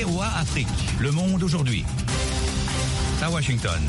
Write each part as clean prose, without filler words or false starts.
VOA Afrique, le monde aujourd'hui. À Washington.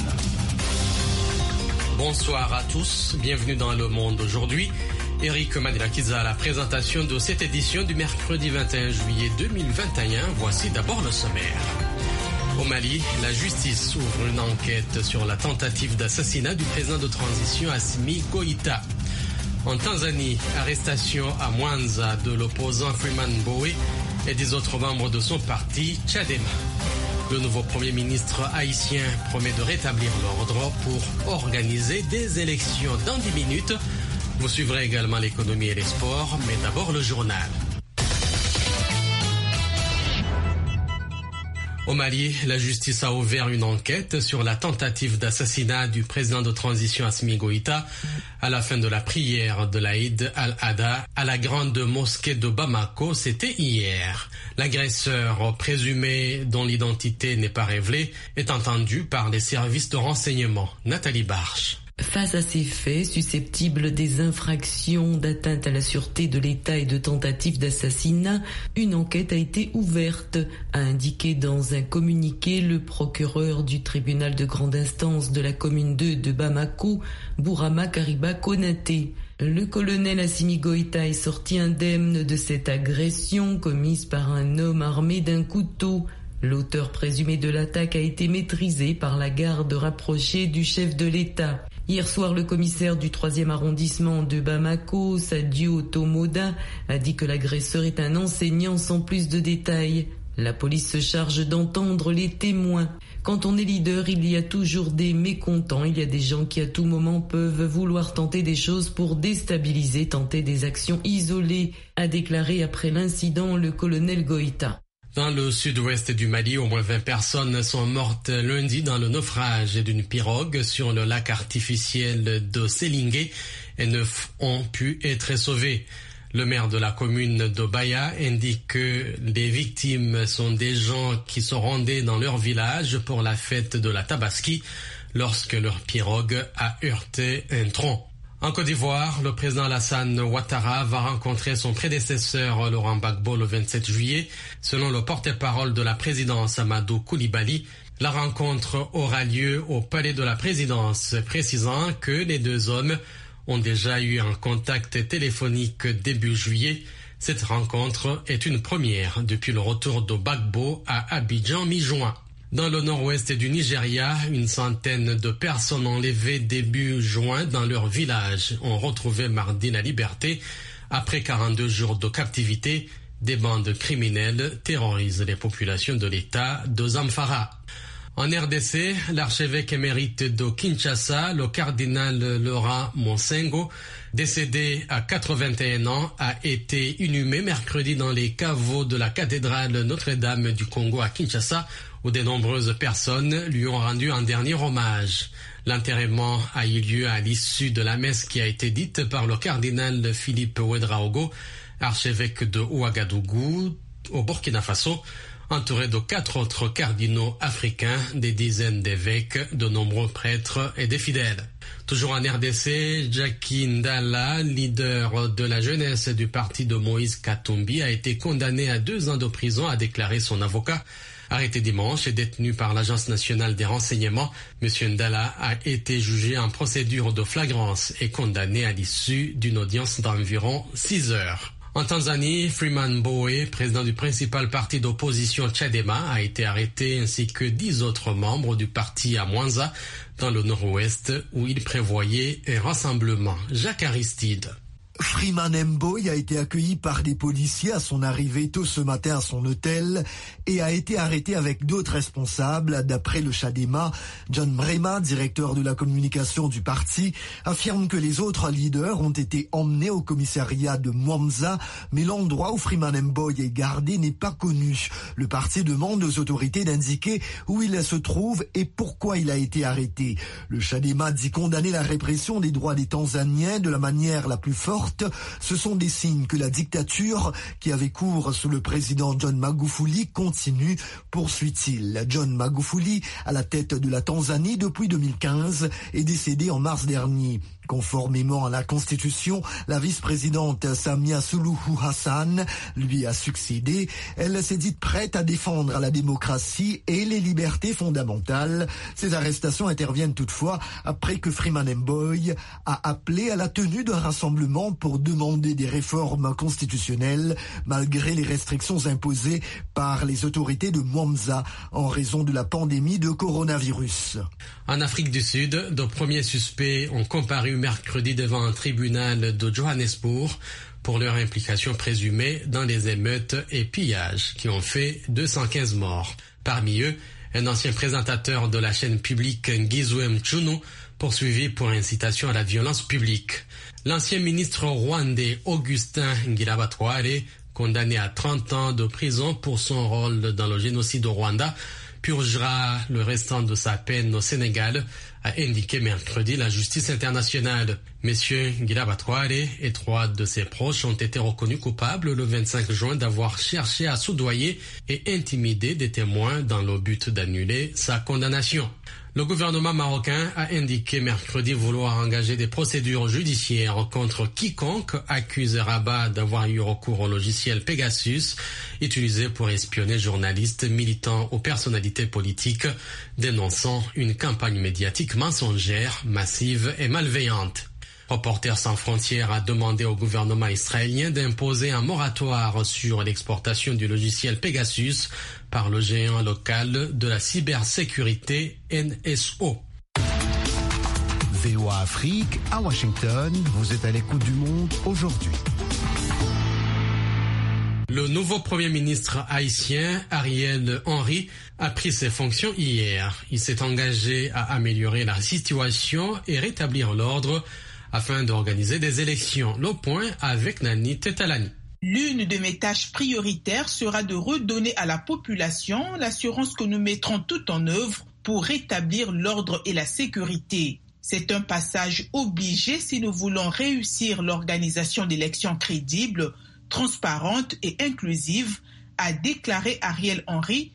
Bonsoir à tous, bienvenue dans Le Monde aujourd'hui. Eric Madelakiza à la présentation de cette édition du mercredi 21 juillet 2021. Voici d'abord le sommaire. Au Mali, la justice ouvre une enquête sur la tentative d'assassinat du président de transition Assimi Goïta. En Tanzanie, arrestation à Mwanza de l'opposant Freeman Mbowe et des autres membres de son parti, Chadema. Le nouveau Premier ministre haïtien promet de rétablir l'ordre pour organiser des élections dans 10 minutes. Vous suivrez également l'économie et les sports, mais d'abord le journal. Au Mali, la justice a ouvert une enquête sur la tentative d'assassinat du président de transition Assimi Goïta à la fin de la prière de l'Aïd al-Adha à la grande mosquée de Bamako. C'était hier. L'agresseur présumé, dont l'identité n'est pas révélée, est entendu par les services de renseignement. Nathalie Barche. Face à ces faits susceptibles des infractions d'atteinte à la sûreté de l'État et de tentatives d'assassinat, une enquête a été ouverte, a indiqué dans un communiqué le procureur du tribunal de grande instance de la commune 2 de Bamako, Bourama Kariba Konaté. Le colonel Assimi Goïta est sorti indemne de cette agression commise par un homme armé d'un couteau. L'auteur présumé de l'attaque a été maîtrisé par la garde rapprochée du chef de l'État. Hier soir, le commissaire du 3e arrondissement de Bamako, Sadio Tomoda, a dit que l'agresseur est un enseignant sans plus de détails. La police se charge d'entendre les témoins. Quand on est leader, il y a toujours des mécontents. Il y a des gens qui à tout moment peuvent vouloir tenter des choses pour déstabiliser, tenter des actions isolées, a déclaré après l'incident le colonel Goïta. Dans le sud-ouest du Mali, au moins 20 personnes sont mortes lundi dans le naufrage d'une pirogue sur le lac artificiel de Sélingué et 9 ont pu être sauvés. Le maire de la commune d'Obaya indique que les victimes sont des gens qui se rendaient dans leur village pour la fête de la Tabaski lorsque leur pirogue a heurté un tronc. En Côte d'Ivoire, le président Alassane Ouattara va rencontrer son prédécesseur Laurent Gbagbo le 27 juillet. Selon le porte-parole de la présidence Amadou Koulibaly, la rencontre aura lieu au palais de la présidence, précisant que les deux hommes ont déjà eu un contact téléphonique début juillet. Cette rencontre est une première depuis le retour de Gbagbo à Abidjan mi-juin. Dans le nord-ouest du Nigeria, une centaine de personnes enlevées début juin dans leur village ont retrouvé mardi la liberté. Après 42 jours de captivité, des bandes criminelles terrorisent les populations de l'État de Zamfara. En RDC, l'archevêque émérite de Kinshasa, le cardinal Laurent Monsengo, décédé à 81 ans, a été inhumé mercredi dans les caveaux de la cathédrale Notre-Dame du Congo à Kinshasa, où de nombreuses personnes lui ont rendu un dernier hommage. L'enterrement a eu lieu à l'issue de la messe qui a été dite par le cardinal Philippe Ouedraogo, archevêque de Ouagadougou, au Burkina Faso, entouré de 4 autres cardinaux africains, des dizaines d'évêques, de nombreux prêtres et des fidèles. Toujours en RDC, Jackie Ndala, leader de la jeunesse du parti de Moïse Katumbi, a été condamné à 2 ans de prison, a déclaré son avocat. Arrêté dimanche et détenu par l'Agence nationale des renseignements, M. Ndala a été jugé en procédure de flagrance et condamné à l'issue d'une audience d'environ 6 heures. En Tanzanie, Freeman Mbowe, président du principal parti d'opposition Chadema, a été arrêté ainsi que 10 autres membres du parti à Mwanza, dans le nord-ouest, où il prévoyait un rassemblement. Jacques Aristide. Freeman Mbowe a été accueilli par des policiers à son arrivée tôt ce matin à son hôtel et a été arrêté avec d'autres responsables. D'après le Chadema, John Mrema, directeur de la communication du parti, affirme que les autres leaders ont été emmenés au commissariat de Mwanza, mais l'endroit où Freeman Mbowe est gardé n'est pas connu. Le parti demande aux autorités d'indiquer où il se trouve et pourquoi il a été arrêté. Le Chadema dit condamner la répression des droits des Tanzaniens de la manière la plus forte. Ce sont des signes que la dictature qui avait cours sous le président John Magufuli continue, poursuit-il. John Magufuli, à la tête de la Tanzanie depuis 2015, est décédé en mars dernier. Conformément à la Constitution, la vice-présidente Samia Suluhu Hassan lui a succédé. Elle s'est dite prête à défendre la démocratie et les libertés fondamentales. Ces arrestations interviennent toutefois après que Freeman Mbowe a appelé à la tenue d'un rassemblement pour demander des réformes constitutionnelles malgré les restrictions imposées par les autorités de Mwamza en raison de la pandémie de coronavirus. En Afrique du Sud, de premiers suspects ont comparu mercredi devant un tribunal de Johannesburg pour leur implication présumée dans les émeutes et pillages qui ont fait 215 morts. Parmi eux, un ancien présentateur de la chaîne publique Ngizwe Mchunu, poursuivi pour incitation à la violence publique. L'ancien ministre rwandais Augustin Ngirabatware, condamné à 30 ans de prison pour son rôle dans le génocide au Rwanda, purgera le restant de sa peine au Sénégal, a indiqué mercredi la justice internationale. Monsieur Ngirabatware et 3 de ses proches ont été reconnus coupables le 25 juin d'avoir cherché à soudoyer et intimider des témoins dans le but d'annuler sa condamnation. Le gouvernement marocain a indiqué mercredi vouloir engager des procédures judiciaires contre quiconque accuse Rabat d'avoir eu recours au logiciel Pegasus, utilisé pour espionner journalistes, militants ou personnalités politiques, dénonçant une campagne médiatique mensongère, massive et malveillante. Reporters sans frontières a demandé au gouvernement israélien d'imposer un moratoire sur l'exportation du logiciel Pegasus par le géant local de la cybersécurité NSO. VOA Afrique à Washington, vous êtes à l'écoute du monde aujourd'hui. Le nouveau Premier ministre haïtien, Ariel Henry, a pris ses fonctions hier. Il s'est engagé à améliorer la situation et rétablir l'ordre afin d'organiser des élections. Le point avec Nani Tetalani. L'une de mes tâches prioritaires sera de redonner à la population l'assurance que nous mettrons tout en œuvre pour rétablir l'ordre et la sécurité. C'est un passage obligé si nous voulons réussir l'organisation d'élections crédibles, transparentes et inclusives, a déclaré Ariel Henry,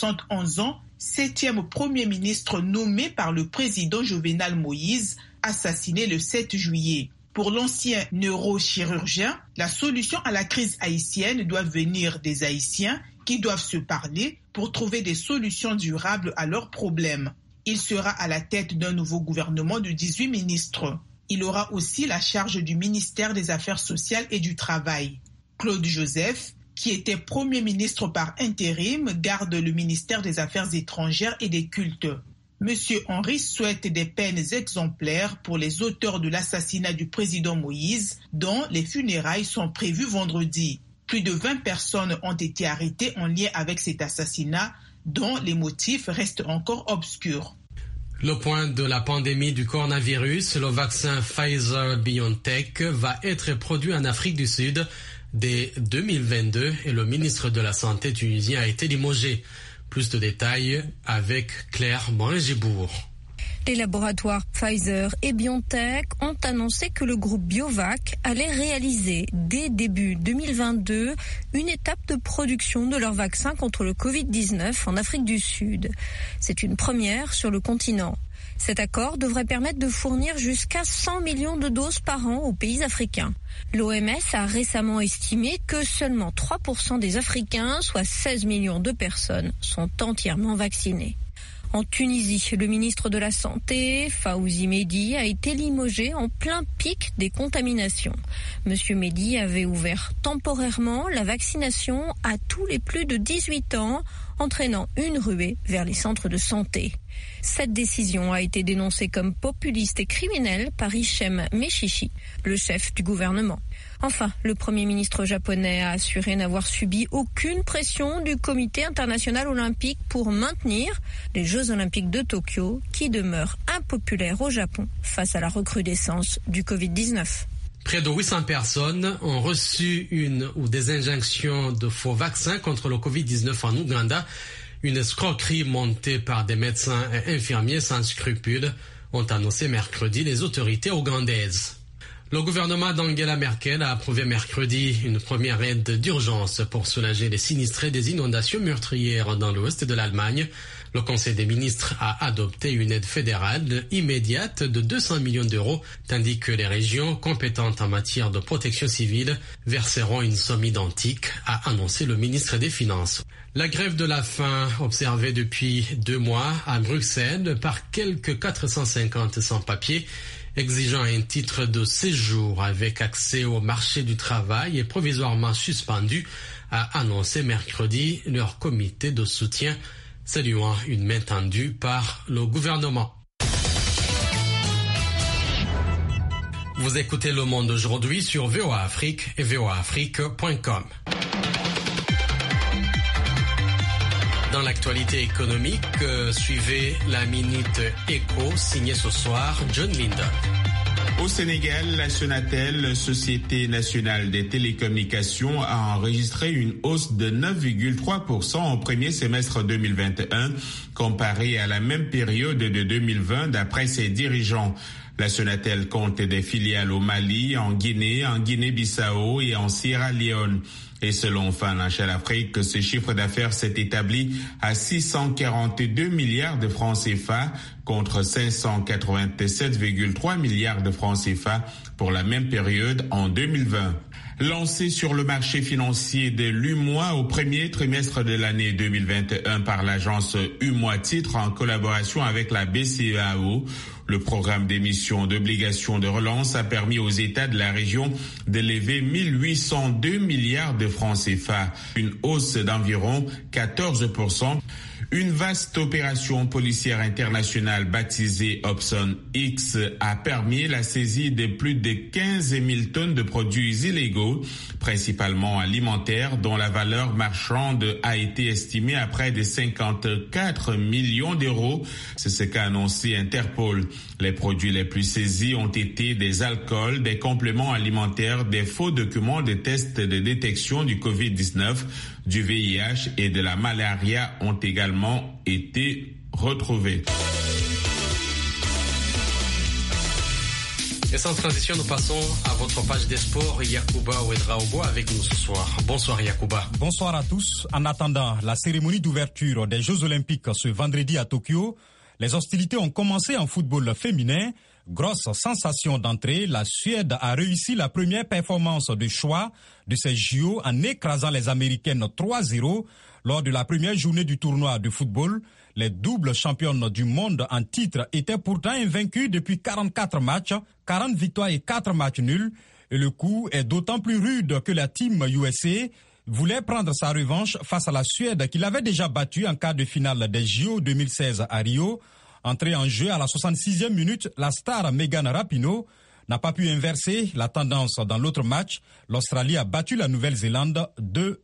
71 ans, 7e Premier ministre nommé par le président Jovenel Moïse, assassiné le 7 juillet. Pour l'ancien neurochirurgien, la solution à la crise haïtienne doit venir des Haïtiens qui doivent se parler pour trouver des solutions durables à leurs problèmes. Il sera à la tête d'un nouveau gouvernement de 18 ministres. Il aura aussi la charge du ministère des Affaires sociales et du Travail. Claude Joseph, qui était Premier ministre par intérim, garde le ministère des Affaires étrangères et des Cultes. Monsieur Henry souhaite des peines exemplaires pour les auteurs de l'assassinat du président Moïse, dont les funérailles sont prévues vendredi. Plus de 20 personnes ont été arrêtées en lien avec cet assassinat, dont les motifs restent encore obscurs. Le point de la pandémie du coronavirus, le vaccin Pfizer-BioNTech va être produit en Afrique du Sud dès 2022 et le ministre de la Santé tunisien a été limogé. Plus de détails avec Claire Morin-Gibourg. Les laboratoires Pfizer et BioNTech ont annoncé que le groupe Biovac allait réaliser dès début 2022 une étape de production de leur vaccin contre le Covid-19 en Afrique du Sud. C'est une première sur le continent. Cet accord devrait permettre de fournir jusqu'à 100 millions de doses par an aux pays africains. L'OMS a récemment estimé que seulement 3% des Africains, soit 16 millions de personnes, sont entièrement vaccinés. En Tunisie, le ministre de la Santé, Fawzi Mehdi, a été limogé en plein pic des contaminations. Monsieur Mehdi avait ouvert temporairement la vaccination à tous les plus de 18 ans, entraînant une ruée vers les centres de santé. Cette décision a été dénoncée comme populiste et criminelle par Hichem Meshishi, le chef du gouvernement. Enfin, le Premier ministre japonais a assuré n'avoir subi aucune pression du Comité international olympique pour maintenir les Jeux olympiques de Tokyo, qui demeurent impopulaires au Japon face à la recrudescence du Covid-19. Près de 800 personnes ont reçu une ou des injections de faux vaccins contre le Covid-19 en Ouganda. Une escroquerie montée par des médecins et infirmiers sans scrupules, ont annoncé mercredi les autorités ougandaises. Le gouvernement d'Angela Merkel a approuvé mercredi une première aide d'urgence pour soulager les sinistrés des inondations meurtrières dans l'ouest de l'Allemagne. Le Conseil des ministres a adopté une aide fédérale immédiate de 200 millions d'euros, tandis que les régions compétentes en matière de protection civile verseront une somme identique, a annoncé le ministre des Finances. La grève de la faim observée depuis 2 mois à Bruxelles par quelques 450 sans-papiers exigeant un titre de séjour avec accès au marché du travail est provisoirement suspendu, a annoncé mercredi leur comité de soutien, saluant une main tendue par le gouvernement. Vous écoutez Le Monde aujourd'hui sur VOA Afrique et voaafrique.com. Dans l'actualité économique, suivez la Minute Éco signée ce soir John Linden. Au Sénégal, la Sonatel, Société nationale des télécommunications, a enregistré une hausse de 9,3% au premier semestre 2021 comparé à la même période de 2020 d'après ses dirigeants. La Sonatel compte des filiales au Mali, en Guinée-Bissau et en Sierra Leone. Et selon Financial Afrique, ce chiffre d'affaires s'est établi à 642 milliards de francs CFA contre 587,3 milliards de francs CFA pour la même période en 2020. Lancé sur le marché financier de l'UMOA au premier trimestre de l'année 2021 par l'agence UMOA Titres en collaboration avec la BCEAO, le programme d'émission d'obligations de relance a permis aux États de la région de lever 1802 milliards de francs CFA, une hausse d'environ 14%. Une vaste opération policière internationale baptisée Opson X a permis la saisie de plus de 15 000 tonnes de produits illégaux, principalement alimentaires, dont la valeur marchande a été estimée à près de 54 millions d'euros. C'est ce qu'a annoncé Interpol. Les produits les plus saisis ont été des alcools, des compléments alimentaires, des faux documents de tests de détection du Covid-19, du VIH et de la malaria ont également été retrouvés. Et sans transition, nous passons à votre page des sports. Yacouba Ouedraogo avec nous ce soir. Bonsoir Yacouba. Bonsoir à tous. En attendant la cérémonie d'ouverture des Jeux Olympiques ce vendredi à Tokyo, les hostilités ont commencé en football féminin. Grosse sensation d'entrée, la Suède a réussi la première performance de choix de ces JO en écrasant les Américaines 3-0 lors de la première journée du tournoi de football. Les doubles championnes du monde en titre étaient pourtant invaincues depuis 44 matchs, 40 victoires et 4 matchs nuls. Et le coup est d'autant plus rude que la team USA voulait prendre sa revanche face à la Suède qu'il avait déjà battue en quart de finale des JO 2016 à Rio. Entrée en jeu à la 66e minute, la star Megan Rapinoe n'a pas pu inverser la tendance dans l'autre match. L'Australie a battu la Nouvelle-Zélande 2-1.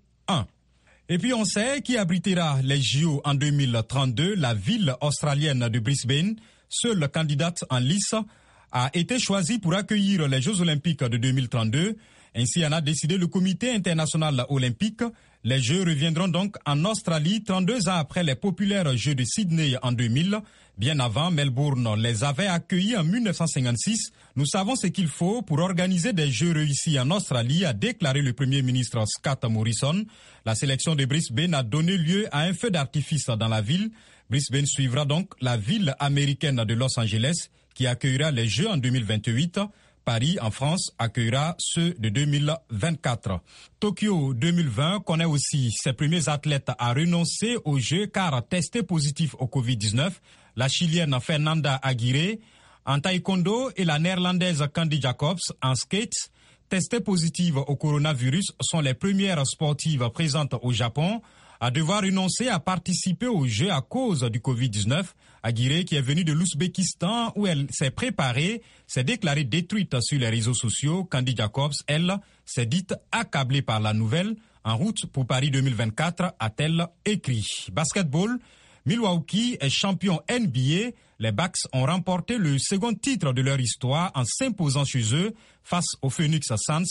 Et puis on sait qui abritera les JO en 2032, la ville australienne de Brisbane, seule candidate en lice, a été choisie pour accueillir les Jeux Olympiques de 2032. Ainsi en a décidé le Comité international olympique. Les Jeux reviendront donc en Australie 32 ans après les populaires Jeux de Sydney en 2000. Bien avant, Melbourne les avait accueillis en 1956. Nous savons ce qu'il faut pour organiser des Jeux réussis en Australie, a déclaré le Premier ministre Scott Morrison. La sélection de Brisbane a donné lieu à un feu d'artifice dans la ville. Brisbane suivra donc la ville américaine de Los Angeles qui accueillera les Jeux en 2028. Paris, en France, accueillera ceux de 2024. Tokyo 2020 connaît aussi ses premiers athlètes à renoncer aux Jeux car testés positifs au Covid-19. La Chilienne Fernanda Aguirre en taekwondo et la Néerlandaise Candy Jacobs en skate, testées positives au coronavirus, sont les premières sportives présentes au Japon à devoir renoncer à participer aux Jeux à cause du Covid-19. Aguirre, qui est venue de l'Ouzbékistan où elle s'est préparée, s'est déclarée détruite sur les réseaux sociaux. Candy Jacobs, elle, s'est dite accablée par la nouvelle. En route pour Paris 2024, a-t-elle écrit. Basketball, Milwaukee est champion NBA. Les Bucks ont remporté le second titre de leur histoire en s'imposant chez eux face aux Phoenix Suns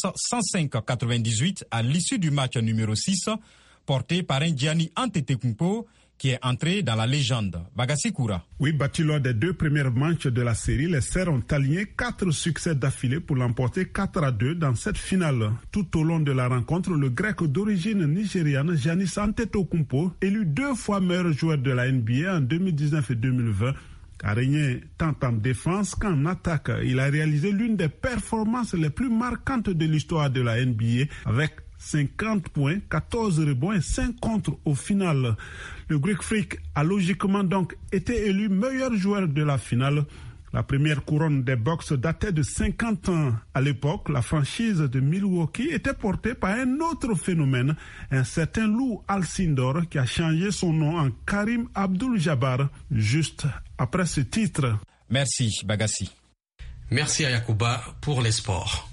105-98 à l'issue du match numéro 6, porté par un Giannis Antetokounmpo qui est entré dans la légende. Bagassi Koura. Oui, battu lors des 2 premières manches de la série, les Serres ont aligné 4 succès d'affilée pour l'emporter 4-2 dans cette finale. Tout au long de la rencontre, le grec d'origine nigériane Giannis Antetokounmpo, élu 2 fois meilleur joueur de la NBA en 2019 et 2020, a régné tant en défense qu'en attaque. Il a réalisé l'une des performances les plus marquantes de l'histoire de la NBA avec 50 points, 14 rebonds et 5 contres au final. Le Greek Freak a logiquement donc été élu meilleur joueur de la finale. La première couronne des Bucks datait de 50 ans. À l'époque, la franchise de Milwaukee était portée par un autre phénomène, un certain Lou Alcindor qui a changé son nom en Karim Abdul-Jabbar juste après ce titre. Merci Bagassi. Merci à Yacouba pour les sports.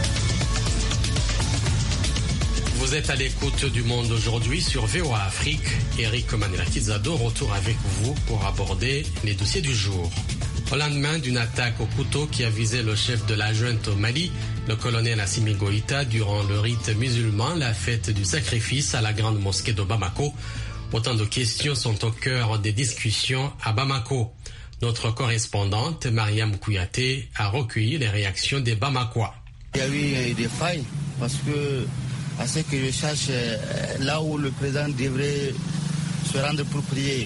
Vous êtes à l'écoute du Monde aujourd'hui sur VOA Afrique. Eric Manela-Kizado retour avec vous pour aborder les dossiers du jour. Au lendemain d'une attaque au couteau qui a visé le chef de la junte au Mali, le colonel Assimi Goïta, durant le rite musulman, la fête du sacrifice à la grande mosquée de Bamako, autant de questions sont au cœur des discussions à Bamako. Notre correspondante, Mariam Kouyaté, a recueilli les réactions des Bamakois. Il y a eu des failles parce que, à ce que je cherche, là où le président devrait se rendre pour prier,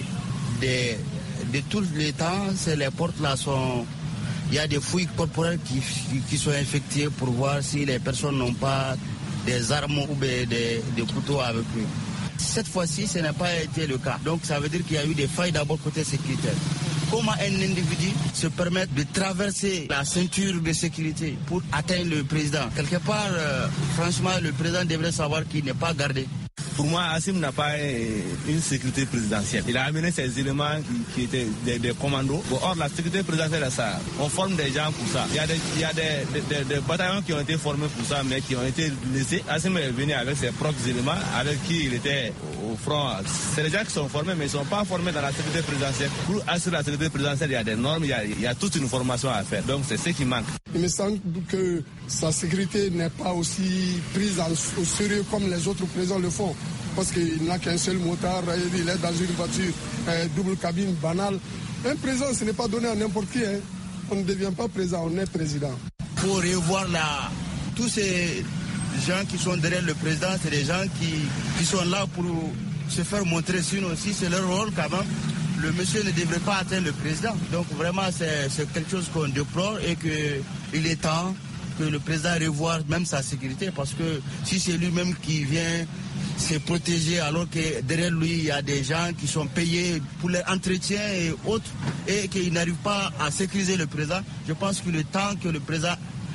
de tous les temps, les portes là sont... Il y a des fouilles corporelles qui sont effectuées pour voir si les personnes n'ont pas des armes ou des couteaux avec eux. Cette fois-ci, ce n'a pas été le cas. Donc ça veut dire qu'il y a eu des failles d'abord côté sécuritaire. Comment un individu se permet de traverser la ceinture de sécurité pour atteindre le président? Quelque part, franchement, le président devrait savoir qu'il n'est pas gardé. Pour moi, Assimi n'a pas une sécurité présidentielle. Il a amené ces éléments qui étaient des commandos. Bon, or, la sécurité présidentielle, ça, on forme des gens pour ça. Il y a des bataillons qui ont été formés pour ça, mais qui ont été laissés. Assimi est venu avec ses propres éléments, avec qui il était au front. C'est des gens qui sont formés, mais ils ne sont pas formés dans la sécurité présidentielle. Pour assurer la sécurité présidentielle, il y a des normes, il y a toute une formation à faire. Donc, c'est ce qui manque. Il me semble que sa sécurité n'est pas aussi prise au sérieux comme les autres présidents le font. Parce qu'il n'a qu'un seul motard, il est dans une voiture double cabine banale. Un président, ce n'est pas donné à n'importe qui. Hein. On ne devient pas président, on est président. Pour revoir tous ces gens qui sont derrière le président, c'est des gens qui sont là pour se faire montrer, sinon aussi c'est leur rôle quand même. Le monsieur ne devrait pas atteindre le président. Donc vraiment, c'est quelque chose qu'on déplore et qu'il est temps que le président revoie même sa sécurité, parce que si c'est lui-même qui vient se protéger alors que derrière lui il y a des gens qui sont payés pour leur entretien et autres et qu'ils n'arrivent pas à sécuriser le président, je pense qu'il est temps que le président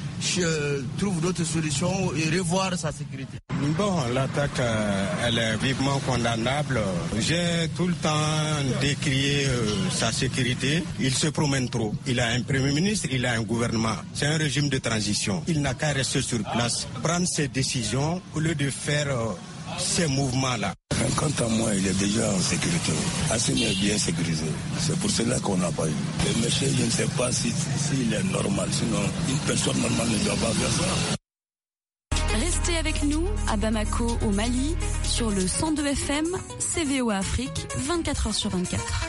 trouve d'autres solutions et revoir sa sécurité. Bon, l'attaque, elle est vivement condamnable. J'ai tout le temps décrié sa sécurité. Il se promène trop. Il a un premier ministre, il a un gouvernement. C'est un régime de transition. Il n'a qu'à rester sur place, prendre ses décisions au lieu de faire ces mouvements-là. Quant à moi, il est déjà en sécurité. Assimi est bien sécurisé. C'est pour cela qu'on n'a pas eu. Le monsieur, je ne sais pas s'il est normal. Sinon, une personne normale ne doit pas faire ça. Restez avec nous à Bamako, au Mali, sur le 102 FM, VOA Afrique, 24h sur 24.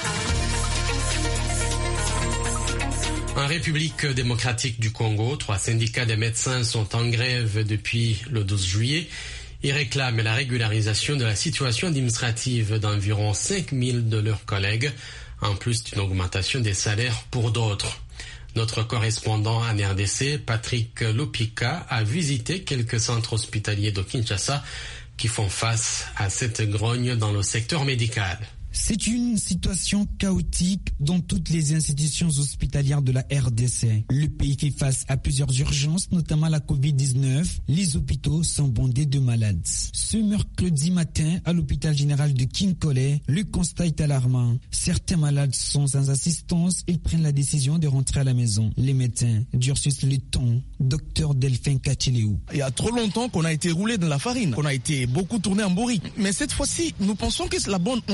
En République démocratique du Congo, 3 syndicats des médecins sont en grève depuis le 12 juillet. Ils réclament la régularisation de la situation administrative d'environ 5000 de leurs collègues, en plus d'une augmentation des salaires pour d'autres. Notre correspondant en RDC, Patrick Lopika, a visité quelques centres hospitaliers de Kinshasa qui font face à cette grogne dans le secteur médical. C'est une situation chaotique dans toutes les institutions hospitalières de la RDC. Le pays fait face à plusieurs urgences, notamment la Covid-19. Les hôpitaux sont bondés de malades. Ce mercredi matin, à l'hôpital général de Kinkole, le constat est alarmant. Certains malades sont sans assistance. Ils prennent la décision de rentrer à la maison. Les médecins durcissent le ton. Docteur Delphin Kachileou. Il y a trop longtemps qu'on a été roulé dans la farine, qu'on a été beaucoup tourné en bourrique. Mais cette fois-ci, nous pensons que c'est la bonne. On ne le fait pas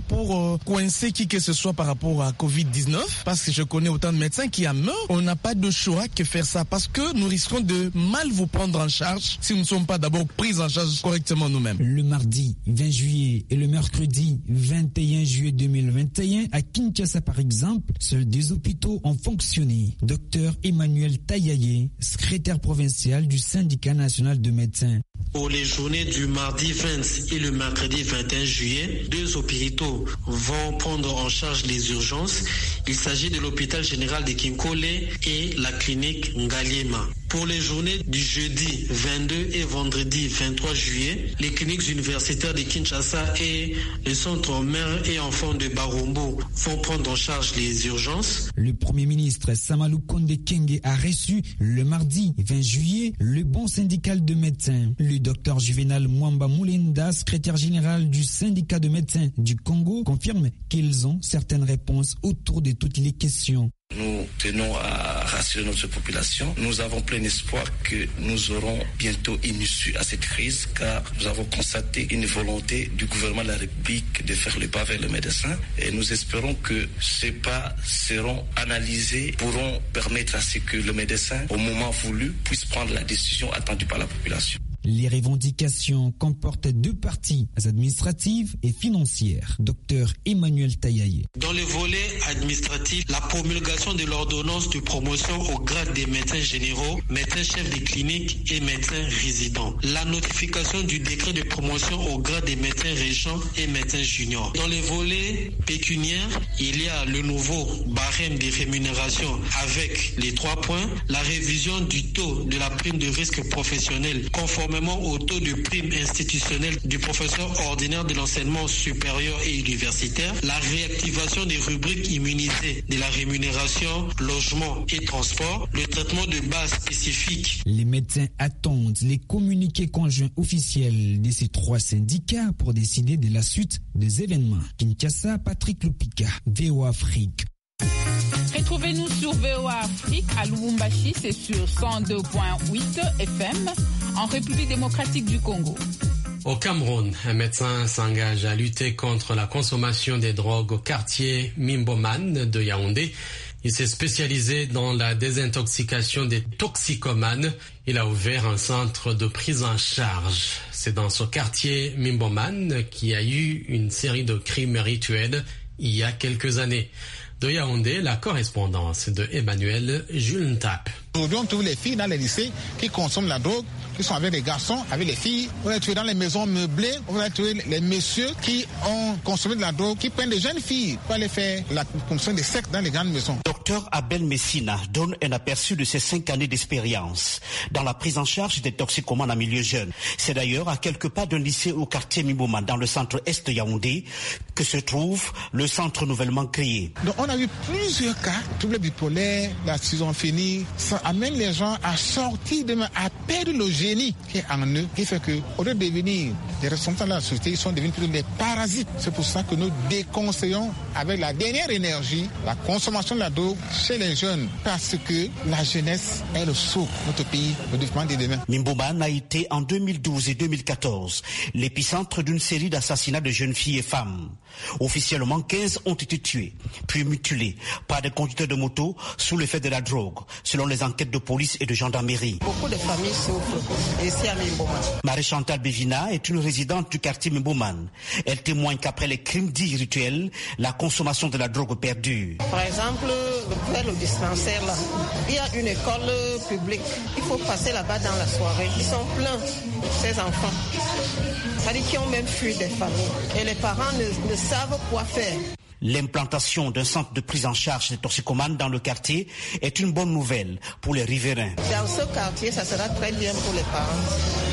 pour coincer qui que ce soit par rapport à Covid-19, parce que je connais autant de médecins qui en meurent. On n'a pas de choix que faire ça, parce que nous risquons de mal vous prendre en charge si nous ne sommes pas d'abord pris en charge correctement nous-mêmes. Le mardi 20 juillet et le mercredi 21 juillet 2021, à Kinshasa par exemple, seuls 2 hôpitaux ont fonctionné. Docteur Emmanuel Tayaye, secrétaire provincial du syndicat national de médecins. Pour les journées du mardi 20 et le mercredi 21 juillet, 2 hôpitaux vont prendre en charge les urgences. Il s'agit de l'hôpital général de Kinkole et la clinique Ngaliema. Pour les journées du jeudi 22 et vendredi 23 juillet, les cliniques universitaires de Kinshasa et le centre mère et enfants de Barombo vont prendre en charge les urgences. Le Premier ministre Samalou Konde Kenge a reçu le mardi 20 juillet le bon syndical de médecins. Le docteur Juvenal Mwamba Moulenda, secrétaire général du syndicat de médecins du Congo, confirme qu'ils ont certaines réponses autour de toutes les questions. Nous tenons à rassurer notre population. Nous avons plein espoir que nous aurons bientôt une issue à cette crise, car nous avons constaté une volonté du gouvernement de la République de faire le pas vers le médecin. Et nous espérons que ces pas seront analysés, pourront permettre à ce que le médecin, au moment voulu, puisse prendre la décision attendue par la population. Les revendications comportent 2 parties administratives et financières. Docteur Emmanuel Tayaye. Dans le volet administratif, la promulgation de l'ordonnance de promotion au grade des médecins généraux, médecins chefs de clinique et médecins résidents. La notification du décret de promotion au grade des médecins régents et médecins juniors. Dans le volet pécuniaire, il y a le nouveau barème de rémunération avec les 3 points, la révision du taux de la prime de risque professionnel conformément au taux de prime institutionnelle du professeur ordinaire de l'enseignement supérieur et universitaire, la réactivation des rubriques immunisées de la rémunération, logement et transport, le traitement de base spécifique. Les médecins attendent les communiqués conjoints officiels de ces 3 syndicats pour décider de la suite des événements. Kinshasa, Patrick Lupika, VOA Afrique. Retrouvez-nous sur VOA Afrique à Lubumbashi, c'est sur 102.8 FM en République démocratique du Congo. Au Cameroun, un médecin s'engage à lutter contre la consommation des drogues au quartier Mimboman de Yaoundé. Il s'est spécialisé dans la désintoxication des toxicomanes. Il a ouvert un centre de prise en charge. C'est dans ce quartier Mimboman qu'il y a eu une série de crimes rituels il y a quelques années. De Yaoundé, la correspondance de Emmanuel Julentap. Aujourd'hui, on trouve les filles dans les lycées qui consomment la drogue, qui sont avec les garçons, avec les filles. On va trouver dans les maisons meublées, on va trouver les messieurs qui ont consommé de la drogue, qui prennent des jeunes filles pour aller faire la consommation de sexe dans les grandes maisons. Docteur Abel Messina donne un aperçu de ses 5 années d'expérience dans la prise en charge des toxicomanes en milieu jeune. C'est d'ailleurs à quelques pas d'un lycée au quartier Mimboman, dans le centre est de Yaoundé, que se trouve le centre nouvellement créé. Donc on a eu plusieurs cas, troubles bipolaires, la schizophrénie, ça amène les gens à sortir à perdre le génie qui est en eux, qui fait que, au lieu de devenir des responsables de la société, ils sont devenus plutôt des parasites. C'est pour ça que nous déconseillons avec la dernière énergie la consommation de la drogue chez les jeunes, parce que la jeunesse est le socle de notre pays, le développement des demain. Mimboman a été en 2012 et 2014 l'épicentre d'une série d'assassinats de jeunes filles et femmes. Officiellement, 15 ont été tués, puis mutilés par des conducteurs de moto sous l'effet de la drogue, selon les enquêtes de police et de gendarmerie. Beaucoup de familles souffrent ici à Mimboman. Marie-Chantal Bévina est une résidente du quartier Mimboman. Elle témoigne qu'après les crimes dits rituels, la consommation de la drogue perdure. Par exemple, vers le dispensaire, là, il y a une école publique. Il faut passer là-bas dans la soirée. Ils sont pleins, ces enfants. C'est-à-dire qu'ils ont même fui des familles. Et les parents ne savent quoi faire. L'implantation d'un centre de prise en charge des toxicomanes dans le quartier est une bonne nouvelle pour les riverains. Dans ce quartier, ça sera très bien pour les parents.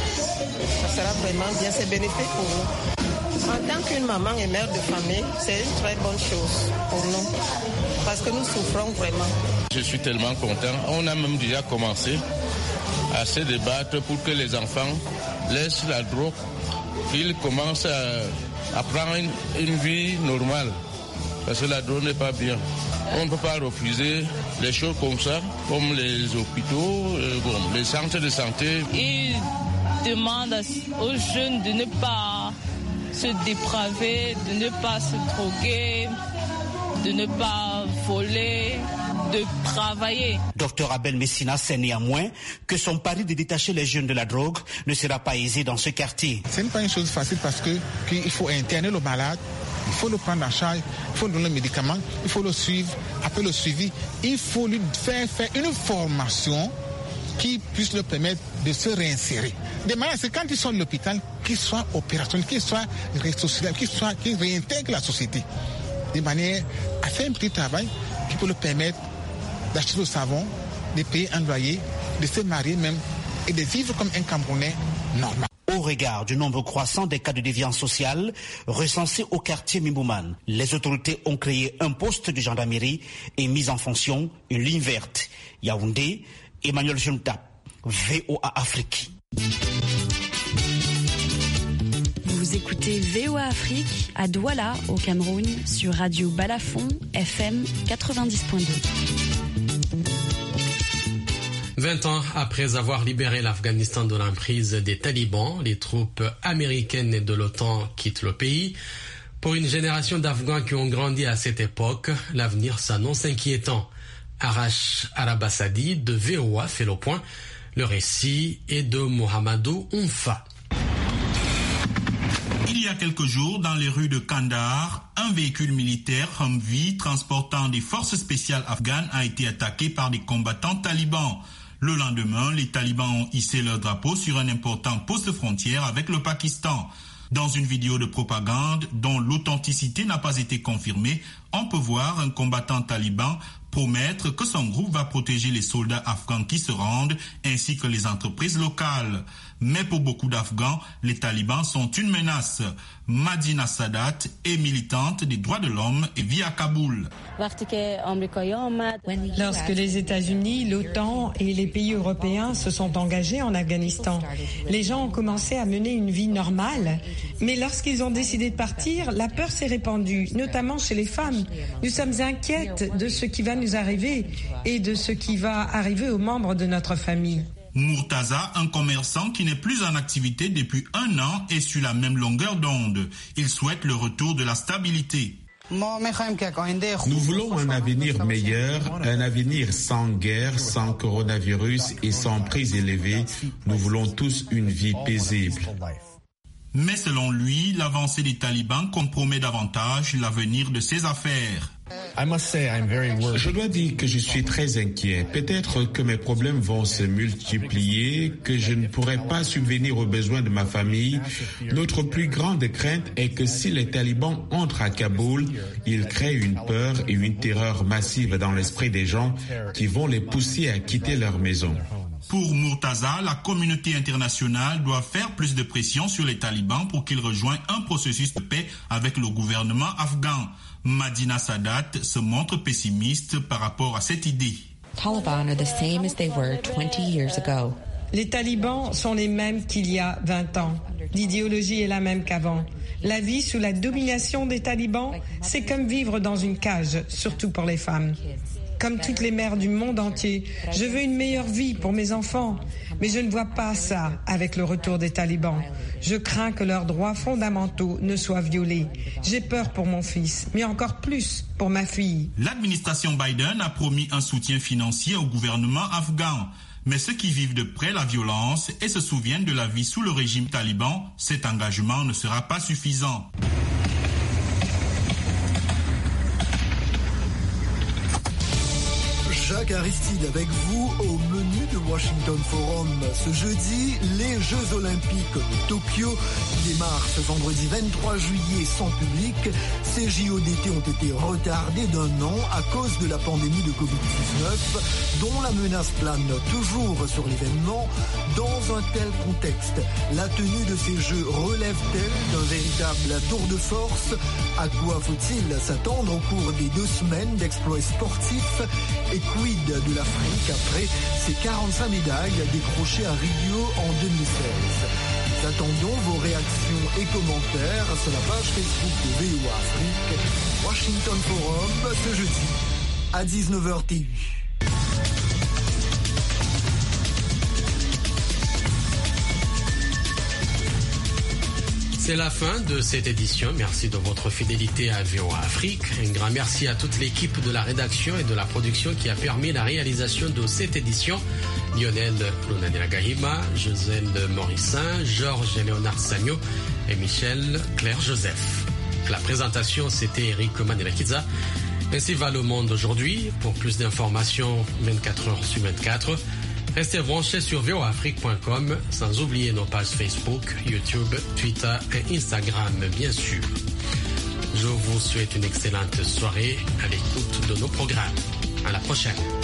Ça sera vraiment bien, c'est bénéfique pour nous. En tant qu'une maman et mère de famille, c'est une très bonne chose pour nous, parce que nous souffrons vraiment. Je suis tellement content. On a même déjà commencé à se débattre pour que les enfants laissent la drogue, qu'ils commencent à prendre une vie normale. Parce que la drogue n'est pas bien. On ne peut pas refuser les choses comme ça, comme les hôpitaux, les centres de santé. Ils demandent aux jeunes de ne pas se dépraver, de ne pas se droguer, de ne pas voler, de travailler. Docteur Abel Messina sait néanmoins que son pari de détacher les jeunes de la drogue ne sera pas aisé dans ce quartier. Ce n'est pas une chose facile parce qu'il faut interner le malade, il faut le prendre en charge, il faut lui donner le médicament, il faut le suivre. Après le suivi, il faut lui faire une formation qui puisse leur permettre de se réinsérer. De manière, c'est quand ils sont à l'hôpital, qu'ils soient opérationnels, qu'ils soient ressuscités, qu'ils réintègrent la société. De manière à faire un petit travail qui peut leur permettre d'acheter le savon, de payer un loyer, de se marier même et de vivre comme un Camerounais normal. Au regard du nombre croissant des cas de déviance sociale recensés au quartier Mimbouman, les autorités ont créé un poste de gendarmerie et mis en fonction une ligne verte. Yaoundé, Emmanuel Jumtap, VOA Afrique. Vous écoutez VOA Afrique à Douala, au Cameroun, sur Radio Balafon, FM 90.2. 20 ans après avoir libéré l'Afghanistan de l'emprise des talibans, les troupes américaines et de l'OTAN quittent le pays. Pour une génération d'Afghans qui ont grandi à cette époque, l'avenir s'annonce inquiétant. Arash Arabassadi de VOA fait le point. Le récit est de Mohamedou Oumfa. Il y a quelques jours, dans les rues de Kandahar, un véhicule militaire Humvee transportant des forces spéciales afghanes a été attaqué par des combattants talibans. Le lendemain, les talibans ont hissé leur drapeau sur un important poste frontière avec le Pakistan. Dans une vidéo de propagande dont l'authenticité n'a pas été confirmée, on peut voir un combattant taliban promettre que son groupe va protéger les soldats afghans qui se rendent ainsi que les entreprises locales. Mais pour beaucoup d'Afghans, les talibans sont une menace. Madina Sadat est militante des droits de l'homme et vit à Kaboul. Lorsque les États-Unis, l'OTAN et les pays européens se sont engagés en Afghanistan, les gens ont commencé à mener une vie normale. Mais lorsqu'ils ont décidé de partir, la peur s'est répandue, notamment chez les femmes. Nous sommes inquiètes de ce qui va nous arriver et de ce qui va arriver aux membres de notre famille. Murtaza, un commerçant qui n'est plus en activité depuis 1 an, est sur la même longueur d'onde. Il souhaite le retour de la stabilité. Nous voulons un avenir meilleur, un avenir sans guerre, sans coronavirus et sans prix élevés. Nous voulons tous une vie paisible. Mais selon lui, l'avancée des talibans compromet davantage l'avenir de ses affaires. Je dois dire que je suis très inquiet. Peut-être que mes problèmes vont se multiplier, que je ne pourrai pas subvenir aux besoins de ma famille. Notre plus grande crainte est que si les talibans entrent à Kaboul, ils créent une peur et une terreur massive dans l'esprit des gens qui vont les pousser à quitter leur maison. Pour Murtaza, la communauté internationale doit faire plus de pression sur les talibans pour qu'ils rejoignent un processus de paix avec le gouvernement afghan. Madina Sadat se montre pessimiste par rapport à cette idée. Les talibans sont les mêmes qu'il y a 20 ans. L'idéologie est la même qu'avant. La vie sous la domination des talibans, c'est comme vivre dans une cage, surtout pour les femmes. Comme toutes les mères du monde entier, je veux une meilleure vie pour mes enfants. Mais je ne vois pas ça avec le retour des talibans. Je crains que leurs droits fondamentaux ne soient violés. J'ai peur pour mon fils, mais encore plus pour ma fille. L'administration Biden a promis un soutien financier au gouvernement afghan. Mais ceux qui vivent de près la violence et se souviennent de la vie sous le régime taliban, cet engagement ne sera pas suffisant. Jacques Aristide avec vous au menu de Washington Forum. Ce jeudi, les Jeux Olympiques de Tokyo démarrent ce vendredi 23 juillet sans public. Ces JO d'été ont été retardés d'1 an à cause de la pandémie de Covid-19, dont la menace plane toujours sur l'événement. Dans un tel contexte, la tenue de ces Jeux relève-t-elle d'un véritable tour de force? À quoi faut-il s'attendre au cours des 2 semaines d'exploits sportifs? Et quid de l'Afrique après ses 45 médailles décrochées à Rio en 2016? Nous attendons vos réactions et commentaires sur la page Facebook de VOA Afrique. Washington Forum ce jeudi à 19h TU. C'est la fin de cette édition. Merci de votre fidélité à VOA Afrique. Un grand merci à toute l'équipe de la rédaction et de la production qui a permis la réalisation de cette édition. Lionel Lunanila-Gahima, Josène Morissin, Georges et Léonard Sagno et Michel Claire-Joseph. La présentation, c'était Eric Manelakiza. Ainsi va le monde aujourd'hui. Pour plus d'informations, 24 heures sur 24, restez branchés sur voafrique.com, sans oublier nos pages Facebook, YouTube, Twitter et Instagram, bien sûr. Je vous souhaite une excellente soirée à l'écoute de nos programmes. À la prochaine.